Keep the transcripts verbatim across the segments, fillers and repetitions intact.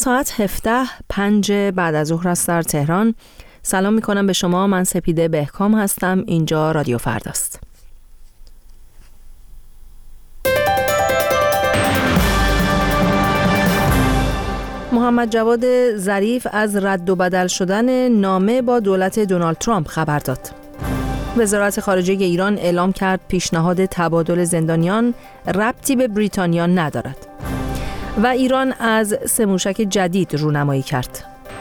ساعت هفده پنج بعد از ظهر است در تهران. سلام می کنم به شما. من سپیده بهکام هستم. اینجا رادیو فرداست. محمد جواد ظریف از رد و بدل شدن نامه با دولت دونالد ترامپ خبر داد. وزارت خارجه ایران اعلام کرد پیشنهاد تبادل زندانیان ربطی به بریتانیا ندارد و ایران از سه موشک جدید رونمایی کرد.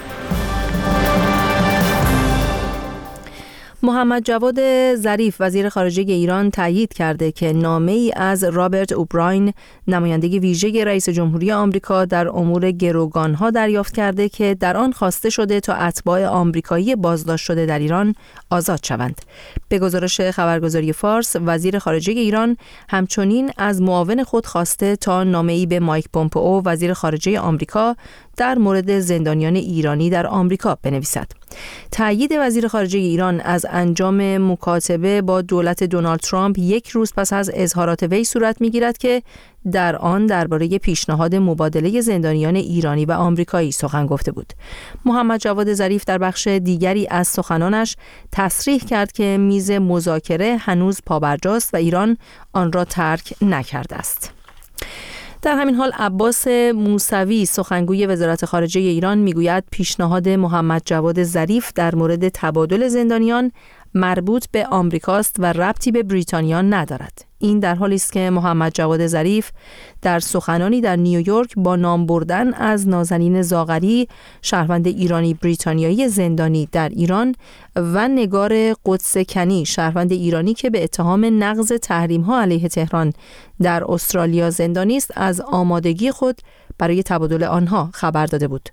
محمد جواد ظریف وزیر خارجه ایران تایید کرده که نامه‌ای از رابرت اوبراین نماینده ویژه رئیس جمهوری آمریکا در امور گروگان‌ها دریافت کرده که در آن خواسته شده تا اتباع آمریکایی بازداشت شده در ایران آزاد شوند. به گزارش خبرگزاری فارس، وزیر خارجه ایران همچنین از معاون خود خواسته تا نامه‌ای به مایک پومپئو وزیر خارجه آمریکا در مورد زندانیان ایرانی در آمریکا بنویسد. تایید وزیر خارجه ایران از انجام مکاتبه با دولت دونالد ترامپ یک روز پس از اظهارات وی صورت می‌گیرد که در آن درباره پیشنهاد مبادله زندانیان ایرانی و آمریکایی سخن گفته بود. محمد جواد ظریف در بخش دیگری از سخنانش تصریح کرد که میز مذاکره هنوز پابرجاست و ایران آن را ترک نکرده است. در همین حال عباس موسوی سخنگوی وزارت خارجه ایران میگوید پیشنهاد محمد جواد ظریف در مورد تبادل زندانیان مربوط به آمریکاست و ربطی به بریتانیا ندارد. این در حالی است که محمد جواد ظریف در سخنانی در نیویورک با نام بردن از نازنین زاغری، شهروند ایرانی بریتانیایی زندانی در ایران، و نگار قدس کنی، شهروند ایرانی که به اتهام نقض تحریم‌ها علیه تهران در استرالیا زندانی است، از آمادگی خود برای تبادل آنها خبر داده بود.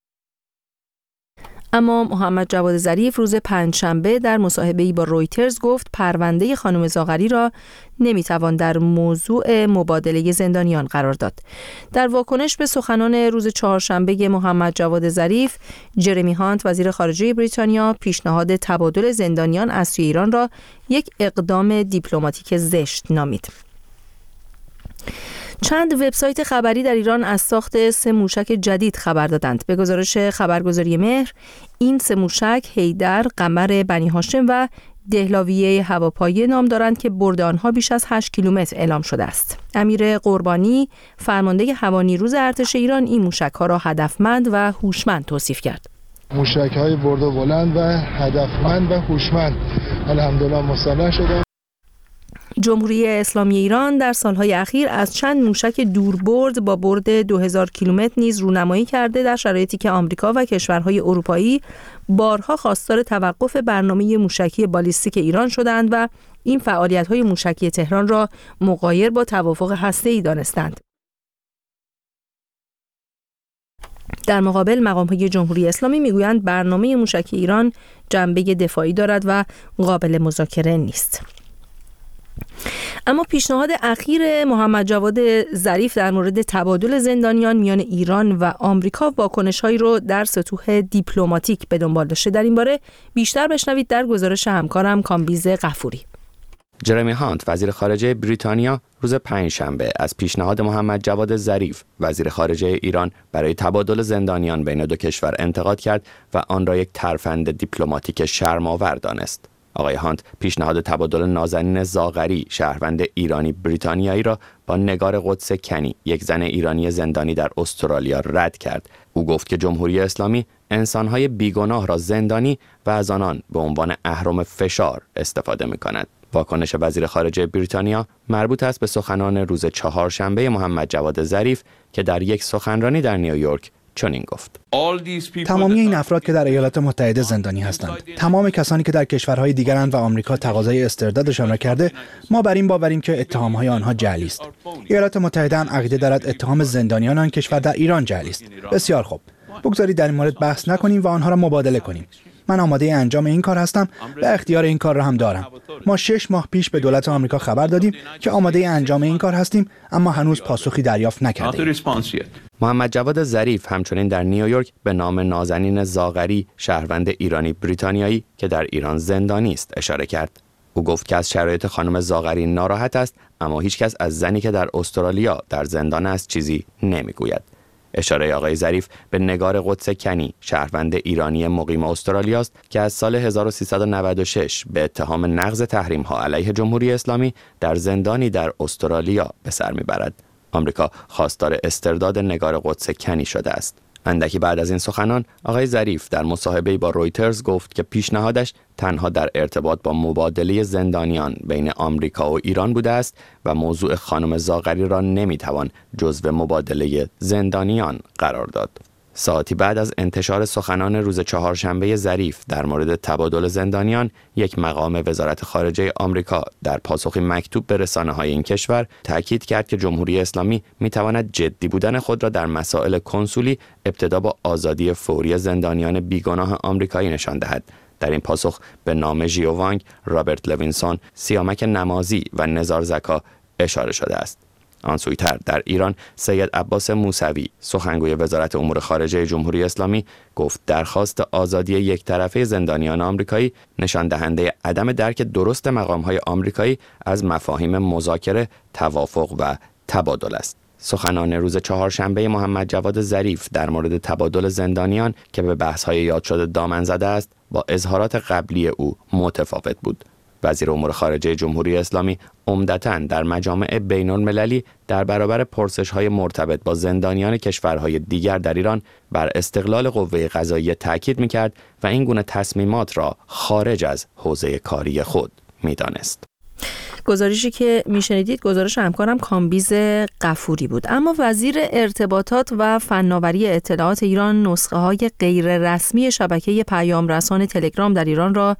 اما محمد جواد ظریف روز پنجشنبه در مصاحبه‌ای با رویترز گفت پرونده خانم زاغری را نمیتوان در موضوع مبادله زندانیان قرار داد. در واکنش به سخنان روز چهارشنبه محمد جواد ظریف، جرمی هانت وزیر خارجه بریتانیا پیشنهاد تبادل زندانیان از سوی ایران را یک اقدام دیپلماتیک زشت نامید. چند وبسایت خبری در ایران از ساخت سه موشک جدید خبر دادند. به گزارش خبرگزاری مهر، این سه موشک حیدر، قمر بنی هاشم و دهلاویه هواپایه نام دارند که برد آنها بیش از هشت کیلومتر اعلام شده است. امیر قربانی، فرمانده هوانیروز ارتش ایران، این موشک‌ها را هدفمند و هوشمند توصیف کرد. موشک‌های برد و بلند و هدفمند و هوشمند الحمدلله مسلح شدند. جمهوری اسلامی ایران در سالهای اخیر از چند موشک دوربرد با برد دو هزار کیلومتر نیز رونمایی کرده، در شرایطی که آمریکا و کشورهای اروپایی بارها خواستار توقف برنامه موشکی بالیستیک ایران شدند و این فعالیت‌های موشکی تهران را مغایر با توافق هسته‌ای دانستند. در مقابل مقام‌های جمهوری اسلامی میگویند برنامه موشکی ایران جنبه دفاعی دارد و قابل مذاکره نیست. اما پیشنهاد اخیر محمد جواد ظریف در مورد تبادل زندانیان میان ایران و آمریکا واکنش‌هایی رو در سطوح دیپلماتیک به دنبال داشته. در این باره بیشتر بشنوید در گزارش همکارم کامبیز غفوری. جرمی هانت وزیر خارجه بریتانیا روز پنجشنبه از پیشنهاد محمد جواد ظریف وزیر خارجه ایران برای تبادل زندانیان بین دو کشور انتقاد کرد و آن را یک ترفند دیپلماتیک شرم‌آور دانست. آقای هانت پیشنهاد تبادل نازنین زاغری، شهروند ایرانی بریتانیایی را با نگار قدس کنی، یک زن ایرانی زندانی در استرالیا، رد کرد. او گفت که جمهوری اسلامی انسان‌های بیگناه را زندانی و از آنان به عنوان اهرم فشار استفاده می‌کند. واکنش وزیر خارجه بریتانیا مربوط است به سخنان روز چهارشنبه محمد جواد ظریف که در یک سخنرانی در نیویورک چنین گفت: تمامی این افراد که در ایالات متحده زندانی هستند، تمام کسانی که در کشورهای دیگرند و آمریکا تقاضای استردادشان را کرده، ما بر این باوریم که اتهامهای آنها جعلی است. ایالات متحده هم عقیده دارد اتهام زندانیان آن کشور در ایران جعلی است. بسیار خوب، بگذارید در این مورد بحث نکنیم و آنها را مبادله کنیم. من آماده انجام این کار هستم و اختیار این کار را هم دارم. ما شش ماه پیش به دولت آمریکا خبر دادیم که آماده انجام این کار هستیم، اما هنوز پاسخی دریافت نکردیم. محمد جواد ظریف همچنین در نیویورک به نام نازنین زاغری، شهروند ایرانی بریتانیایی که در ایران زندانی است، اشاره کرد. او گفت که از شرایط خانم زاغری ناراحت است، اما هیچ کس از زنی که در استرالیا در زندان است چیزی نمیگوید. اشاره آقای ظریف به نگار قدس کنی، شهروند ایرانی مقیم استرالیا است که از سال هزار و سیصد و نود و شش به اتهام نقض تحریم‌ها علیه جمهوری اسلامی در زندانی در استرالیا به سر میبرد. آمریکا خواستار استرداد نگار قدس کنی شده است. اندکی بعد از این سخنان، آقای ظریف در مصاحبه‌ای با رویترز گفت که پیشنهادش تنها در ارتباط با مبادله زندانیان بین آمریکا و ایران بوده است و موضوع خانم زاغری را نمیتوان جزو مبادله زندانیان قرار داد. ساعتی بعد از انتشار سخنان روز چهارشنبه ظریف در مورد تبادل زندانیان، یک مقام وزارت خارجه آمریکا در پاسخی مکتوب به رسانه‌های این کشور تاکید کرد که جمهوری اسلامی می‌تواند جدی بودن خود را در مسائل کنسولی ابتدا با آزادی فوری زندانیان بیگناه آمریکایی نشان دهد. در این پاسخ به نام ژیو وانگ، رابرت لوینسون، سیامک نمازی و نزار زکا اشاره شده است. آن سویتر در ایران، سید عباس موسوی، سخنگوی وزارت امور خارجه جمهوری اسلامی، گفت درخواست آزادی یک طرفه زندانیان آمریکایی نشان دهنده عدم درک درست مقام‌های آمریکایی از مفاهیم مذاکره، توافق و تبادل است. سخنان روز چهارشنبه محمد جواد ظریف در مورد تبادل زندانیان که به بحث‌های یاد شده دامن زده است، با اظهارات قبلی او متفاوت بود. وزیر امور خارجه جمهوری اسلامی عمدتاً در مجامع بین‌المللی در برابر پرسش‌های مرتبط با زندانیان کشورهای دیگر در ایران بر استقلال قوه قضاییه تاکید می‌کرد و این گونه تصمیمات را خارج از حوزه کاری خود می‌دانست. گزارشی که میشنیدید گزارش همکارم کامبیز غفوری بود. اما وزیر ارتباطات و فناوری اطلاعات ایران نسخه های غیر رسمی شبکه پیام رسان تلگرام در ایران را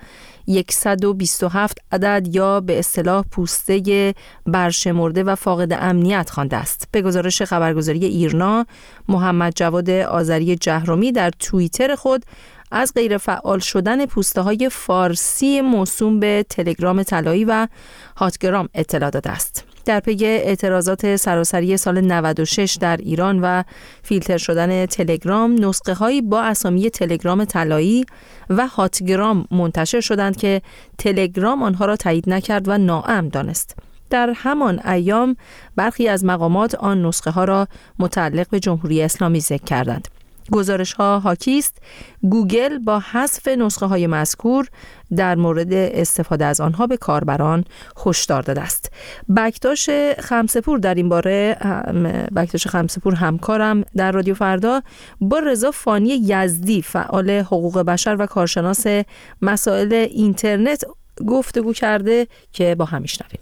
صد و بیست و هفت عدد یا به اصطلاح پوسته برشمرده و فاقد امنیت خوانده است. به گزارش خبرگزاری ایرنا، محمد جواد آذری جهرمی در توییتر خود از غیر فعال شدن پوسته های فارسی موسوم به تلگرام طلایی و هاتگرام اطلاع داده است. در پی اعتراضات سراسری سال نود و شش در ایران و فیلتر شدن تلگرام، نسخه هایی با اسامی تلگرام طلایی و هاتگرام منتشر شدند که تلگرام آنها را تایید نکرد و ناامن دانست. در همان ایام برخی از مقامات آن نسخه ها را متعلق به جمهوری اسلامی ذکر کردند. گزارش ها حاکی است گوگل با حذف نسخه های مذکور در مورد استفاده از آنها به کاربران هشدار داده است. بکتاش خمسپور در این باره بکتاش خمسپور همکارم در رادیو فردا با رضا فانی یزدی، فعال حقوق بشر و کارشناس مسائل اینترنت، گفتگو کرده که با هم میشنویم.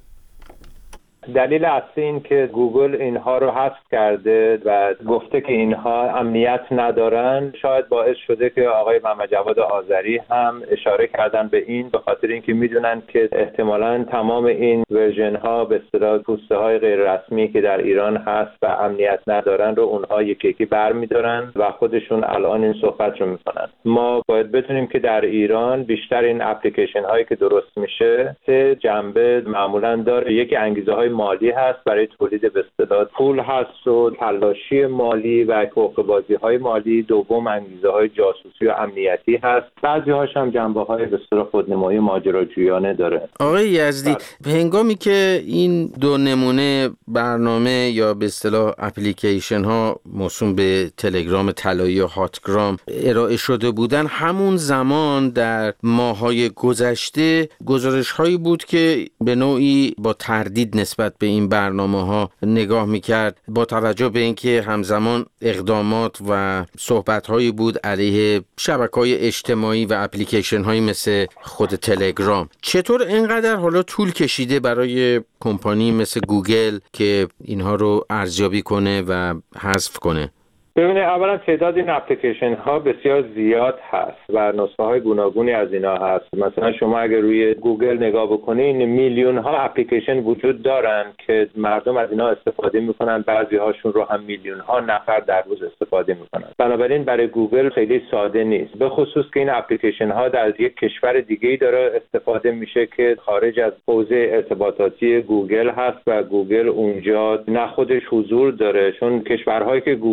دلیل اصلی این که گوگل اینها رو حذف کرده و گفته که اینها امنیت ندارن شاید باعث شده که آقای محمد جواد آذری هم اشاره کردن به این، به خاطر اینکه میدونن که احتمالاً تمام این ورژن ها به اصطلاح پوسته های غیر رسمی که در ایران هست و امنیت ندارن رو اونها یکی یکی برمی‌دارن و خودشون الان این صحبت رو میکنن. ما باید بدونیم که در ایران بیشتر این اپلیکیشن هایی که درست میشه سه جنبه معمولاً داره. یکی انگیزه های مالی هست، برای تولید به اصطلاح پول هست و تلاشی مالی و حقوق‌بازی های مالی. دوم انگیزه های جاسوسی و امنیتی هست. بعضی هاش هم جنبه های به اصطلاح خودنمایی ماجراجویانه داره. آقای یزدی، به هنگامی که این دو نمونه برنامه یا به اصطلاح اپلیکیشن ها موسوم به تلگرام طلایی و هاتگرام ارائه شده بودن، همون زمان در ماه‌های گذشته گزارش هایی بود که به نوعی با تردید نسبت به این برنامه ها نگاه میکرد، با توجه به اینکه همزمان اقدامات و صحبت هایی بود علیه شبکه‌های اجتماعی و اپلیکیشن هایی مثل خود تلگرام. چطور اینقدر حالا طول کشیده برای کمپانی مثل گوگل که اینها رو ارزیابی کنه و حذف کنه؟ ببینید، اولا تعداد این اپلیکیشن ها بسیار زیاد هست و نسخه های گوناگونی از اینا هست. مثلا شما اگر روی گوگل نگاه بکنین میلیون ها اپلیکیشن وجود دارن که مردم از اینا استفاده میکنن، بعضی هاشون رو هم میلیون ها نفر در روز استفاده میکنن. بنابراین برای گوگل خیلی ساده نیست، به خصوص که این اپلیکیشن ها در یک کشور دیگه‌ای داره استفاده میشه که خارج از حوزه ارتباطاتی گوگل هست و گوگل اونجا نه خودش حضور داره، چون کشورهایی که گوگل خود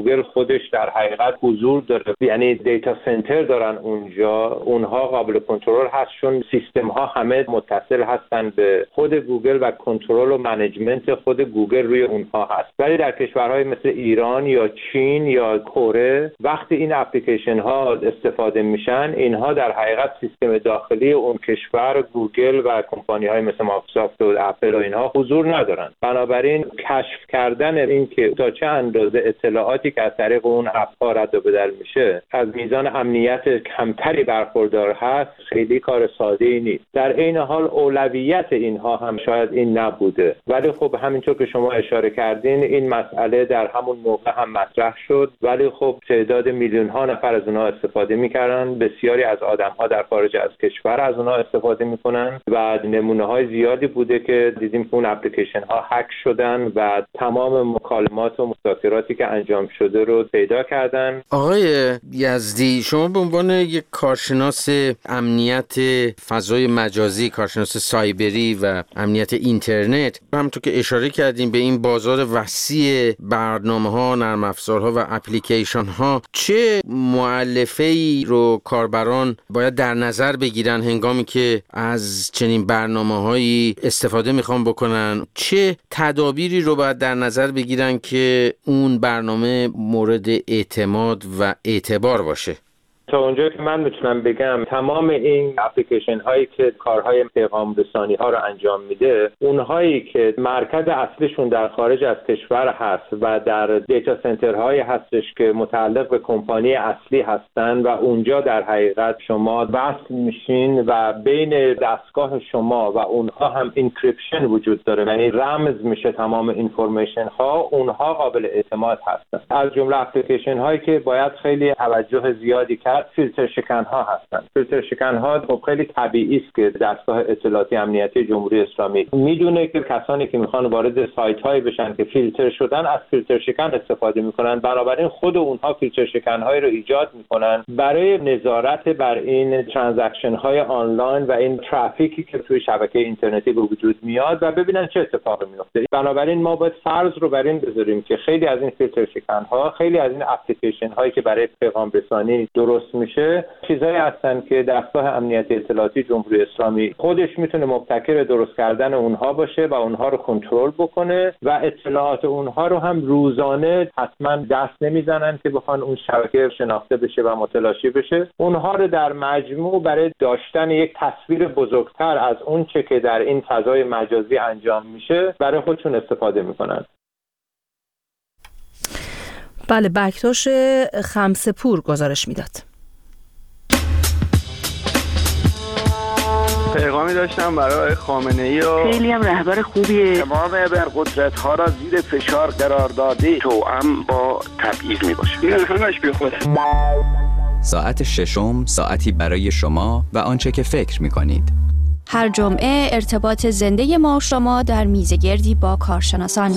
خودش در حقیقت حضور داره، یعنی دیتا سنتر دارن اونجا، اونها قابل کنترل هست چون سیستم ها همه متصل هستن به خود گوگل و کنترل و منیجمنت خود گوگل روی اونها هست. ولی در کشورهای مثل ایران یا چین یا کره وقتی این اپلیکیشن ها استفاده میشن، اینها در حقیقت سیستم داخلی اون کشور گوگل و کمپانی های مثل مایکروسافت و اپل و اینها حضور ندارن. بنابراین کشف کردن این که تا چه اندازه اطلاعاتی که از طریق اون اپ ها رد و بدل میشه از میزان امنیت کمتری برخوردار هست خیلی کار ساده ای نیست. در عین حال اولویت اینها هم شاید این نبوده، ولی خب همینطور که شما اشاره کردین این مسئله در همون موقع هم مطرح شد، ولی خب تعداد میلیون ها نفر از اونها استفاده میکردن، بسیاری از آدم ها در خارج از کشور از اونها استفاده میکنن و نمونه های زیادی بوده که دیدیم که اون اپلیکیشن ها هک شدن و تمام مکالمات و مذاکراتی که انجام شده رو پیدا کردن. آقای یزدی، شما به عنوان یک کارشناس امنیت فضای مجازی، کارشناس سایبری و امنیت اینترنت، همونطور که اشاره کردیم به این بازار وسیع برنامه‌ها، نرم افزارها و اپلیکیشن‌ها، چه مؤلفه‌ای رو کاربران باید در نظر بگیرن هنگامی که از چنین برنامه‌هایی استفاده میخوان بکنن؟ چه تدابیری رو باید در نظر بگیرن که اون برنامه مورد اعتماد و اعتبار باشه؟ تا اونجا که من میتونم بگم تمام این اپلیکیشن هایی که کارهای پیغام رسانی ها رو انجام میده، اونهایی که مرکز اصلیشون در خارج از کشور هست و در دیتا سنتر هایی هستش که متعلق به کمپانی اصلی هستن و اونجا در حقیقت شما وصل میشین و بین دستگاه شما و اونها هم انکریپشن وجود داره، یعنی رمز میشه تمام اینفورمیشن ها، اونها قابل اعتماد هستن. از جمله اپلیکیشن هایی که باید خیلی توجه زیادی کرد فیلتر شکن ها هستن. فیلتر شکن ها خب خیلی طبیعی است که دستگاه اطلاعاتی امنیتی جمهوری اسلامی میدونه که کسانی که میخوان وارد سایت هایی بشن که فیلتر شدن از فیلتر شکن استفاده میکنن، بنابراین خود اونها فیلتر شکن هایی رو ایجاد میکنن برای نظارت بر این ترانزکشن های آنلاین و این ترافیکی که توی شبکه اینترنتی به وجود میاد و ببینن چه اتفاقی میفته. بنابراین ما باید فرض رو بر این بذاریم که خیلی از این فیلتر شکن ها، خیلی از این اپلیکیشن هایی که برای پیغام رسانی درست میشه چیزایی هستن که دستگاه امنیتی اطلاعاتی جمهوری اسلامی خودش میتونه مبتکر درست کردن اونها باشه و اونها رو کنترل بکنه و اطلاعات اونها رو هم روزانه حتما دست نمیزنن که بخوان اون شبکه شناخته بشه و متلاشی بشه. اونها رو در مجموع برای داشتن یک تصویر بزرگتر از اون چه که در این فضای مجازی انجام میشه برای خودشون استفاده میکنن. بله، بکتاش خمسه‌پور گزارش میداد. پیغامی داشتم برای خامنه‌ای و خیلی هم رهبر خوبیه. تمام ابرقدرت ها را زیر فشار قرار داده، توأم با تبعیض می باشه. این همش بی خوده. ساعت ششم، ساعتی برای شما و آنچه که فکر می کنید. هر جمعه ارتباط زنده ما و شما در میزگردی با کارشناسان.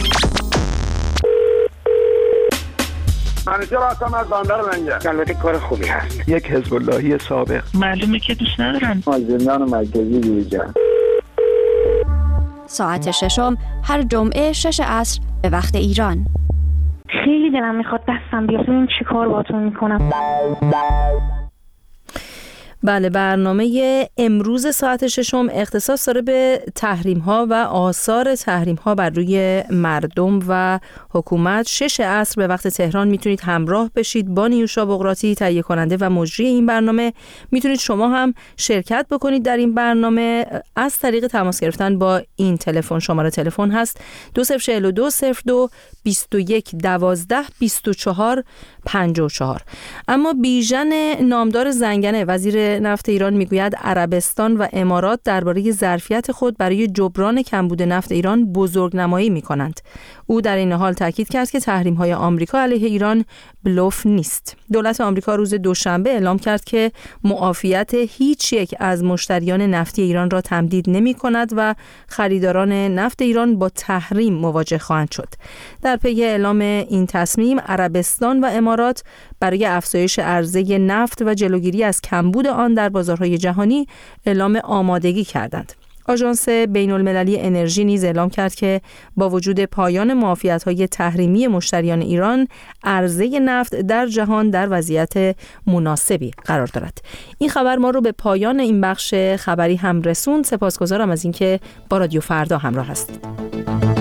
منیجر هستم از بندر لنگر. البته کار خوبی هست. یک حزب اللهی سابق. معلومه که دوست ندارن. زندان مرکزی جوجه. ساعت ششم هر جمعه شش عصر به وقت ایران. خیلی دلم میخواد دستم بیاد ببینم چی کار باهاتون میکنم. بله، برنامه امروز ساعت ششم اختصاص داره به تحریم ها و آثار تحریم ها بر روی مردم و حکومت. شش عصر به وقت تهران میتونید همراه بشید با نیوشا بقراطی، تهیه کننده و مجری این برنامه. میتونید شما هم شرکت بکنید در این برنامه از طریق تماس گرفتن با این تلفن. شماره تلفن هست دو صفر چهل دو صفر دو بیست و یک دوازده بیست و چهار پنجاه و چهار. اما بیژن نامدار زنگنه وزیر نفت ایران میگوید عربستان و امارات درباره ظرفیت خود برای جبران کمبود نفت ایران بزرگنمایی میکنند. او در این حال تاکید کرد که تحریم‌های آمریکا علیه ایران بلوف نیست. دولت آمریکا روز دوشنبه اعلام کرد که معافیت هیچ یک از مشتریان نفتی ایران را تمدید نمی‌کند و خریداران نفت ایران با تحریم مواجه خواهند شد. در پی اعلام این تصمیم، عربستان و امارات برای افزایش عرضه نفت و جلوگیری از کمبود آن در بازارهای جهانی اعلام آمادگی کردند. آژانس بین‌المللی انرژی نیز اعلام کرد که با وجود پایان معافیت‌های تحریمی مشتریان ایران، عرضه نفت در جهان در وضعیت مناسبی قرار دارد. این خبر ما رو به پایان این بخش خبری هم رسوند. سپاسگزارم از اینکه با رادیو فردا همراه هستید.